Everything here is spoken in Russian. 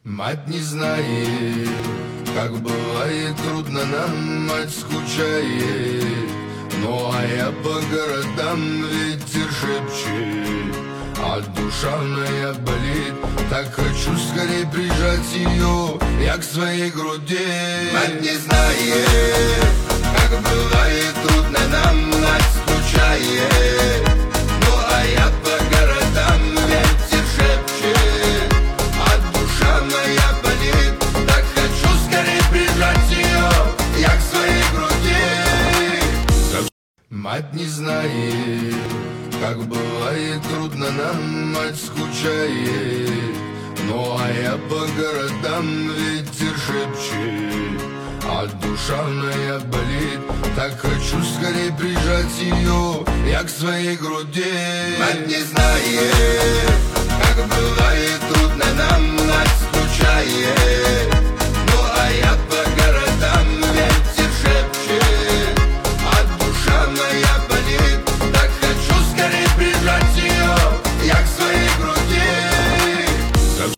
Мать не знает, как бывает трудно нам, мать скучает. Ну а я по городам, ветер шепчет, а душа моя болит. Так хочу скорее прижать ее, я к своей груди. Мать не знает, как бывает трудно нам, мать скучает. Ну а я по городам, ветер шепчет, а душа моя болит. Так хочу скорее прижать ее, я к своей груди. Мать не знает, как бывает трудно нам, мать скучает. Ну а я по городам, ветер шепчет, а душа моя болит. Так хочу скорее прижать ее, я к своей груди. Мать не знает, как бывает трудно нам, мать